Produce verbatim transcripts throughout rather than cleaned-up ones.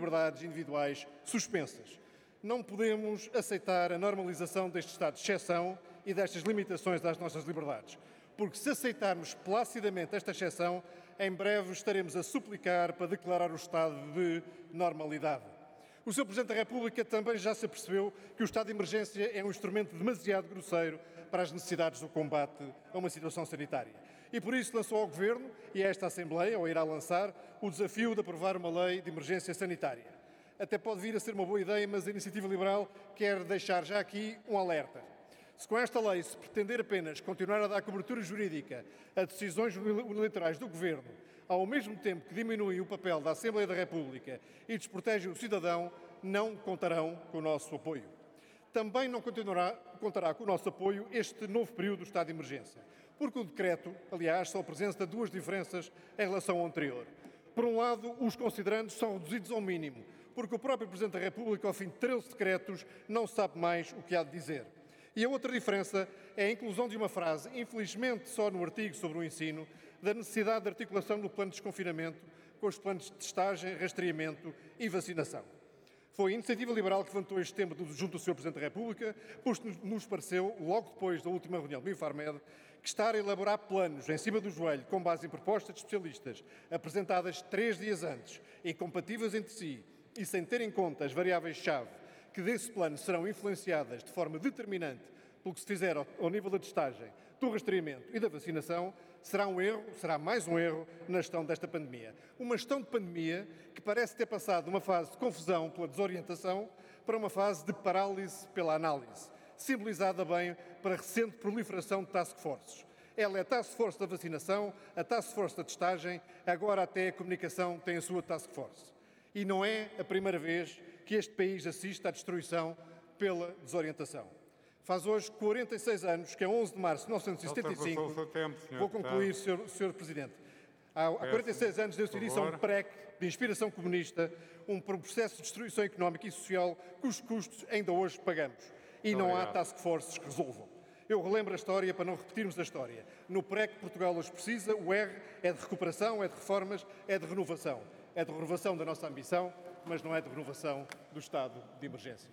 liberdades individuais suspensas. Não podemos aceitar a normalização deste estado de exceção e destas limitações às nossas liberdades, porque se aceitarmos placidamente esta exceção, em breve estaremos a suplicar para declarar o estado de normalidade. O senhor Presidente da República também já se apercebeu que o estado de emergência é um instrumento demasiado grosseiro para as necessidades do combate a uma situação sanitária. E por isso lançou ao Governo e a esta Assembleia, ou irá lançar, o desafio de aprovar uma lei de emergência sanitária. Até pode vir a ser uma boa ideia, mas a Iniciativa Liberal quer deixar já aqui um alerta. Se com esta lei se pretender apenas continuar a dar cobertura jurídica a decisões unilaterais do Governo, ao mesmo tempo que diminui o papel da Assembleia da República e desprotege o cidadão, não contarão com o nosso apoio. Também não continuará, contará com o nosso apoio este novo período do estado de emergência, porque o decreto, aliás, só apresenta duas diferenças em relação ao anterior. Por um lado, os considerandos são reduzidos ao mínimo, porque o próprio Presidente da República, ao fim de treze decretos, não sabe mais o que há de dizer. E a outra diferença é a inclusão de uma frase, infelizmente só no artigo sobre o ensino, da necessidade de articulação do plano de desconfinamento com os planos de testagem, rastreamento e vacinação. Foi a Iniciativa Liberal que levantou este tema junto do senhor Presidente da República, pois nos pareceu, logo depois da última reunião do Infarmed, que estar a elaborar planos em cima do joelho, com base em propostas de especialistas, apresentadas três dias antes, incompatíveis entre si e sem ter em conta as variáveis-chave que desse plano serão influenciadas de forma determinante pelo que se fizer ao, ao nível da testagem, do rastreamento e da vacinação, será um erro, será mais um erro na gestão desta pandemia. Uma gestão de pandemia que parece ter passado de uma fase de confusão pela desorientação para uma fase de parálise pela análise, simbolizada bem pela recente proliferação de task forces. Ela é a task force da vacinação, a task force da testagem, agora até a comunicação tem a sua task force. E não é a primeira vez que este país assiste à destruição pela desorientação. Faz hoje quarenta e seis anos, que é onze de março de mil novecentos e setenta e cinco, vou concluir, senhor senhor Presidente, há, há quarenta e seis anos deu-se início a um P R E C de inspiração comunista, um processo de destruição económica e social cujos custos ainda hoje pagamos. E não há task forces que resolvam. Eu relembro a história para não repetirmos a história. No P R E C que Portugal hoje precisa, o R é de recuperação, é de reformas, é de renovação. É de renovação da nossa ambição, mas não é de renovação do estado de emergência.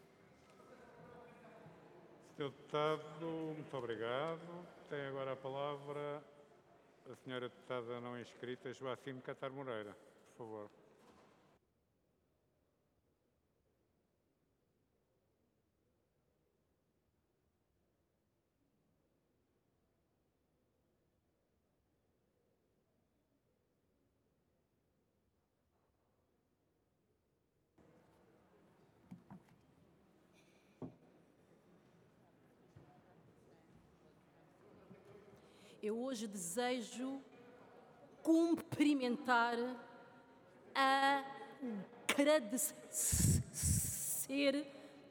senhor Deputado, muito obrigado. Tem agora a palavra a senhora Deputada não inscrita, Joacine Catar Moreira, por favor. Eu hoje desejo cumprimentar, a agradecer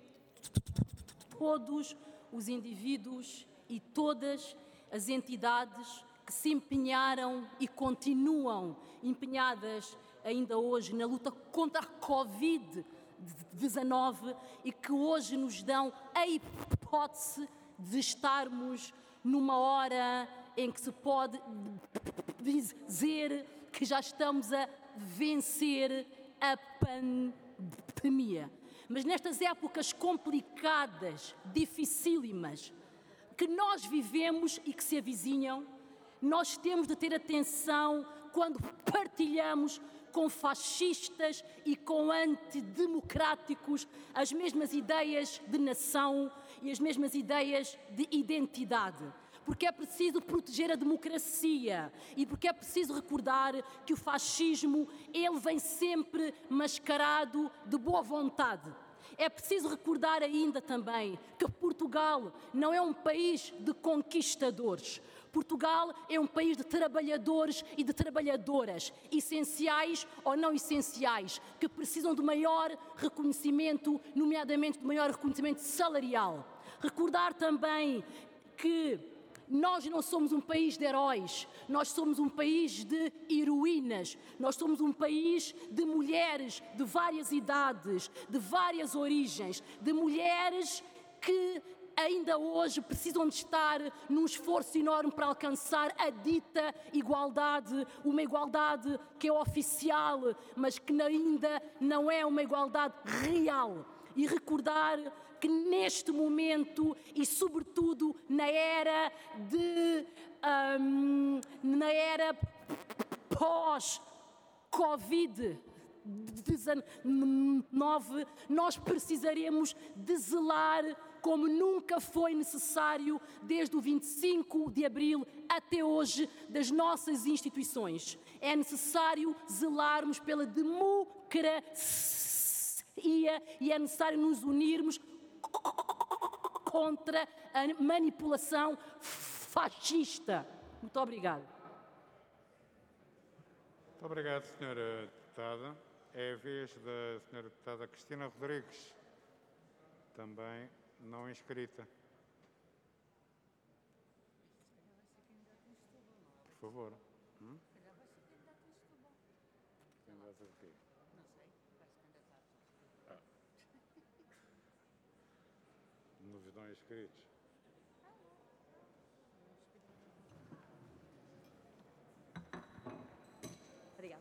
todos os indivíduos e todas as entidades que se empenharam e continuam empenhadas ainda hoje na luta contra a Covid dezanove e que hoje nos dão a hipótese de estarmos numa hora em que se pode dizer que já estamos a vencer a pandemia. Mas nestas épocas complicadas, dificílimas, que nós vivemos e que se avizinham, nós temos de ter atenção quando partilhamos com fascistas e com antidemocráticos as mesmas ideias de nação e as mesmas ideias de identidade. Porque é preciso proteger a democracia e porque é preciso recordar que o fascismo, ele vem sempre mascarado de boa vontade. É preciso recordar ainda também que Portugal não é um país de conquistadores. Portugal é um país de trabalhadores e de trabalhadoras, essenciais ou não essenciais, que precisam de maior reconhecimento, nomeadamente de maior reconhecimento salarial. Recordar também que nós não somos um país de heróis, nós somos um país de heroínas, nós somos um país de mulheres de várias idades, de várias origens, de mulheres que ainda hoje precisam de estar num esforço enorme para alcançar a dita igualdade, uma igualdade que é oficial, mas que ainda não é uma igualdade real. E recordar que neste momento e sobretudo na era de um, na era pós-Covid dezenove, nós precisaremos de zelar como nunca foi necessário desde o vinte e cinco de abril até hoje das nossas instituições. É necessário zelarmos pela democracia e é necessário nos unirmos contra a manipulação fascista. Muito obrigada. Muito obrigado, senhora Deputada. É a vez da senhora Deputada Cristina Rodrigues, também não inscrita. Por favor. Hum? Quem vai ser o quê? Não sei, vai se candidatar. Ah. Nos não inscritos. Obrigada.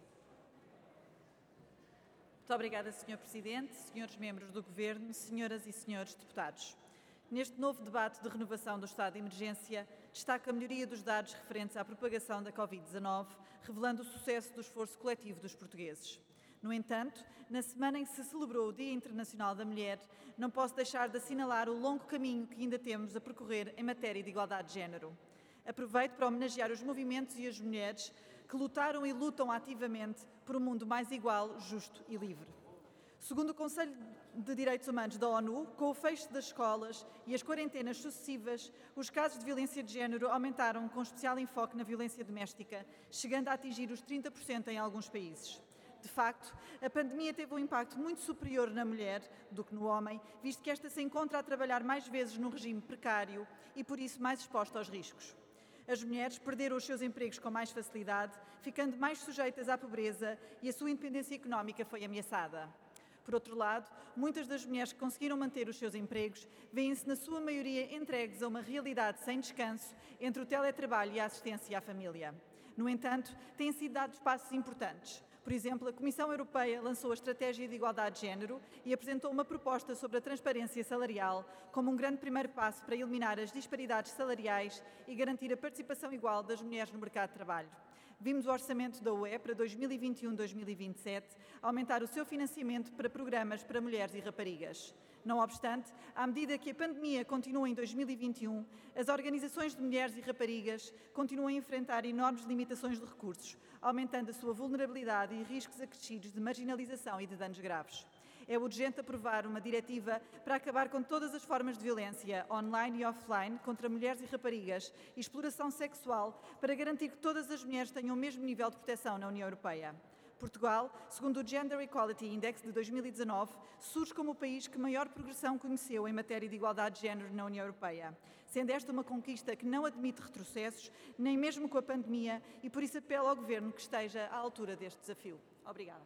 Muito obrigada, senhor Presidente, senhores membros do Governo, senhoras e senhores deputados. Neste novo debate de renovação do estado de emergência, destaca a melhoria dos dados referentes à propagação da Covid dezanove, revelando o sucesso do esforço coletivo dos portugueses. No entanto, na semana em que se celebrou o Dia Internacional da Mulher, não posso deixar de assinalar o longo caminho que ainda temos a percorrer em matéria de igualdade de género. Aproveito para homenagear os movimentos e as mulheres que lutaram e lutam ativamente por um mundo mais igual, justo e livre. Segundo o Conselho de Direitos Humanos da ONU, com o fecho das escolas e as quarentenas sucessivas, os casos de violência de género aumentaram com especial enfoque na violência doméstica, chegando a atingir os trinta por cento em alguns países. De facto, a pandemia teve um impacto muito superior na mulher do que no homem, visto que esta se encontra a trabalhar mais vezes num regime precário e, por isso, mais exposta aos riscos. As mulheres perderam os seus empregos com mais facilidade, ficando mais sujeitas à pobreza e a sua independência económica foi ameaçada. Por outro lado, muitas das mulheres que conseguiram manter os seus empregos veem-se, na sua maioria, entregues a uma realidade sem descanso entre o teletrabalho e a assistência à família. No entanto, têm sido dados passos importantes. Por exemplo, a Comissão Europeia lançou a Estratégia de Igualdade de Género e apresentou uma proposta sobre a transparência salarial como um grande primeiro passo para eliminar as disparidades salariais e garantir a participação igual das mulheres no mercado de trabalho. Vimos o orçamento da U E para dois mil e vinte e um a dois mil e vinte e sete aumentar o seu financiamento para programas para mulheres e raparigas. Não obstante, à medida que a pandemia continua em dois mil e vinte e um, as organizações de mulheres e raparigas continuam a enfrentar enormes limitações de recursos, aumentando a sua vulnerabilidade e riscos acrescidos de marginalização e de danos graves. É urgente aprovar uma diretiva para acabar com todas as formas de violência, online e offline, contra mulheres e raparigas e exploração sexual, para garantir que todas as mulheres tenham o mesmo nível de proteção na União Europeia. Portugal, segundo o Gender Equality Index de dois mil e dezanove, surge como o país que maior progressão conheceu em matéria de igualdade de género na União Europeia, sendo esta uma conquista que não admite retrocessos, nem mesmo com a pandemia, e por isso apelo ao Governo que esteja à altura deste desafio. Obrigada.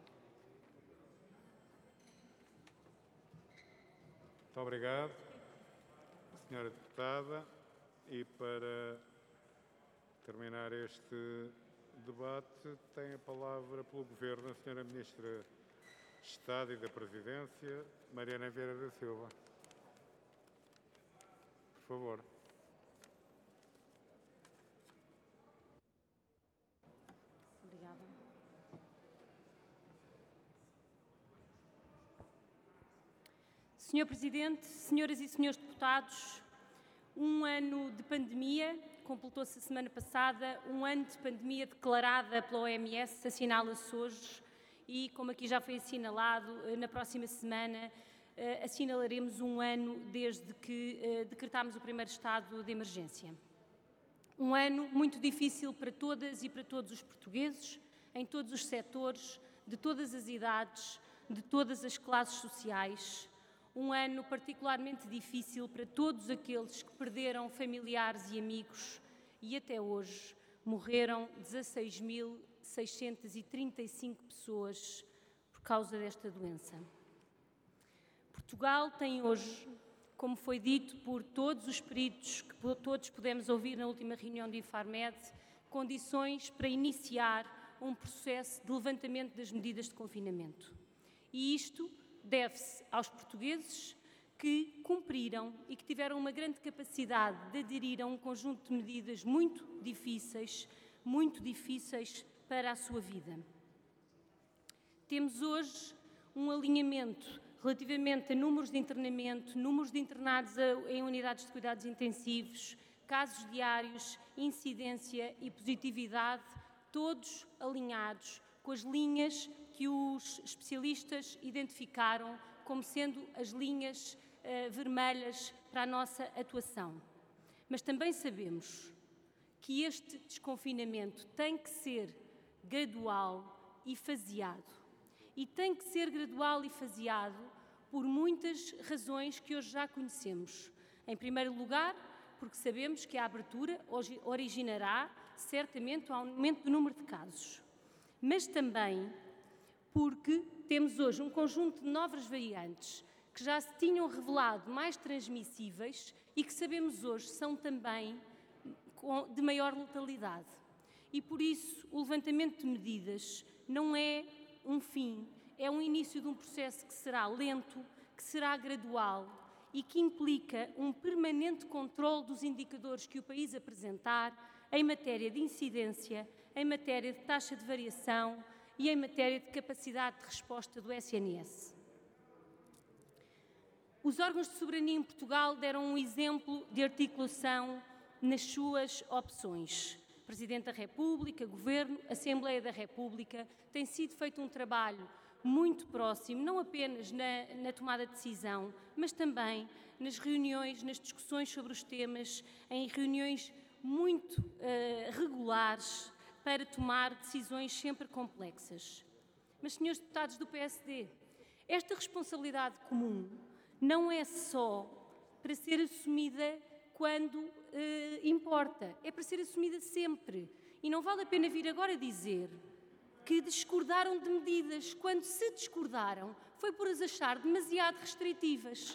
Muito obrigado, senhora Deputada. E para terminar este debate, tem a palavra pelo Governo a senhora Ministra de Estado e da Presidência, Mariana Vieira da Silva. Por favor. Obrigada. senhor Presidente, senhoras e senhores deputados, um ano de pandemia, completou-se a semana passada, um ano de pandemia declarada pela O M S, assinala-se hoje e, como aqui já foi assinalado, na próxima semana assinalaremos um ano desde que decretámos o primeiro estado de emergência. Um ano muito difícil para todas e para todos os portugueses, em todos os setores, de todas as idades, de todas as classes sociais. Um ano particularmente difícil para todos aqueles que perderam familiares e amigos e até hoje morreram dezasseis mil seiscentas e trinta e cinco pessoas por causa desta doença. Portugal tem hoje como foi dito por todos os peritos que todos pudemos ouvir na última reunião de Infarmed, condições para iniciar um processo de levantamento das medidas de confinamento. E isto deve-se aos portugueses que cumpriram e que tiveram uma grande capacidade de aderir a um conjunto de medidas muito difíceis, muito difíceis para a sua vida. Temos hoje um alinhamento relativamente a números de internamento, números de internados em unidades de cuidados intensivos, casos diários, incidência e positividade, todos alinhados com as linhas que os especialistas identificaram como sendo as linhas uh, vermelhas para a nossa atuação. Mas também sabemos que este desconfinamento tem que ser gradual e faseado. E tem que ser gradual e faseado por muitas razões que hoje já conhecemos. Em primeiro lugar, porque sabemos que a abertura originará certamente um aumento do número de casos. Mas também porque temos hoje um conjunto de novas variantes que já se tinham revelado mais transmissíveis e que sabemos hoje são também de maior letalidade. E por isso o levantamento de medidas não é um fim, é um início de um processo que será lento, que será gradual e que implica um permanente controle dos indicadores que o país apresentar em matéria de incidência, em matéria de taxa de variação e em matéria de capacidade de resposta do S N S. Os órgãos de soberania em Portugal deram um exemplo de articulação nas suas opções. Presidente da República, Governo, Assembleia da República, tem sido feito um trabalho muito próximo, não apenas na, na tomada de decisão, mas também nas reuniões, nas discussões sobre os temas, em reuniões muito uh, regulares para tomar decisões sempre complexas. Mas, senhores deputados do P S D, esta responsabilidade comum não é só para ser assumida quando uh, importa, é para ser assumida sempre. E não vale a pena vir agora dizer que discordaram de medidas, quando se discordaram foi por as achar demasiado restritivas.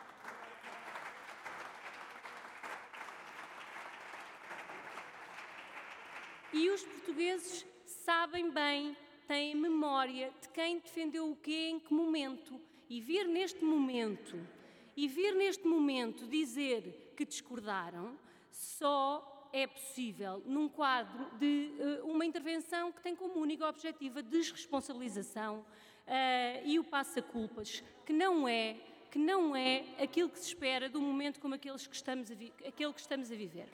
E os portugueses sabem bem, têm memória de quem defendeu o quê, em que momento. E vir neste momento, e vir neste momento dizer que discordaram, só é possível num quadro de uh, uma intervenção que tem como único objetivo a desresponsabilização uh, e o passa-culpas, que não é, que não é aquilo que se espera de um momento como aqueles que estamos a vi- aquele que estamos a viver.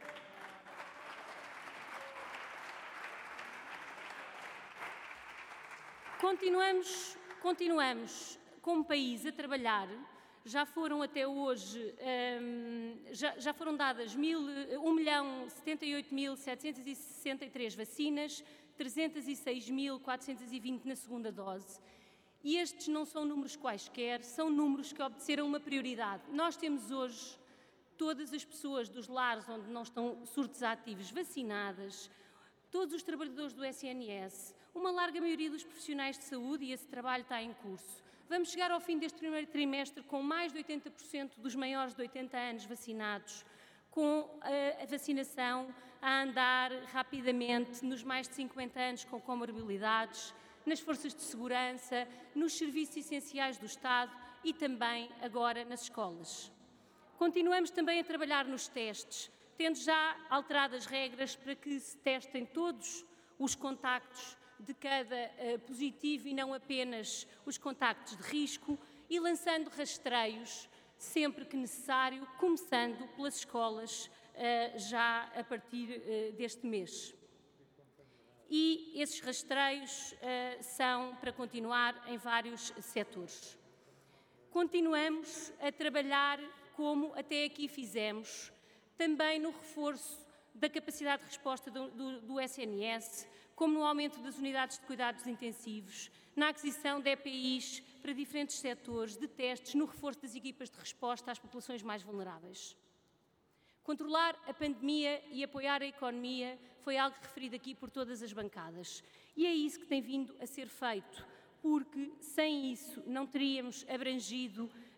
Continuamos, continuamos como país a trabalhar. Já foram até hoje, um, já, já foram dadas um milhão setenta e oito mil setecentas e sessenta e três vacinas, trezentos e seis mil quatrocentos e vinte na segunda dose. E estes não são números quaisquer, são números que obedeceram uma prioridade. Nós temos hoje todas as pessoas dos lares onde não estão surtos ativos vacinadas, todos os trabalhadores do S N S, uma larga maioria dos profissionais de saúde, e esse trabalho está em curso. Vamos chegar ao fim deste primeiro trimestre com mais de oitenta por cento dos maiores de oitenta anos vacinados, com a vacinação a andar rapidamente nos mais de cinquenta anos com comorbilidades, nas forças de segurança, nos serviços essenciais do Estado e também agora nas escolas. Continuamos também a trabalhar nos testes, tendo já alterado as regras para que se testem todos os contactos de cada uh, positivo e não apenas os contactos de risco, e lançando rastreios sempre que necessário, começando pelas escolas uh, já a partir uh, deste mês. E esses rastreios uh, são para continuar em vários setores. Continuamos a trabalhar como até aqui fizemos, também no reforço da capacidade de resposta do, do, do S N S, como no aumento das unidades de cuidados intensivos, na aquisição de E P Is para diferentes setores, de testes, no reforço das equipas de resposta às populações mais vulneráveis. Controlar a pandemia e apoiar a economia foi algo referido aqui por todas as bancadas. E é isso que tem vindo a ser feito, porque sem isso não teríamos abrangido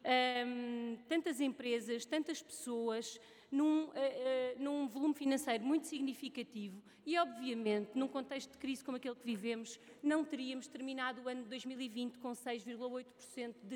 um, tantas empresas, tantas pessoas, num, uh, uh, num volume financeiro muito significativo e, obviamente, num contexto de crise como aquele que vivemos, não teríamos terminado o ano de dois mil e vinte com seis vírgula oito por cento de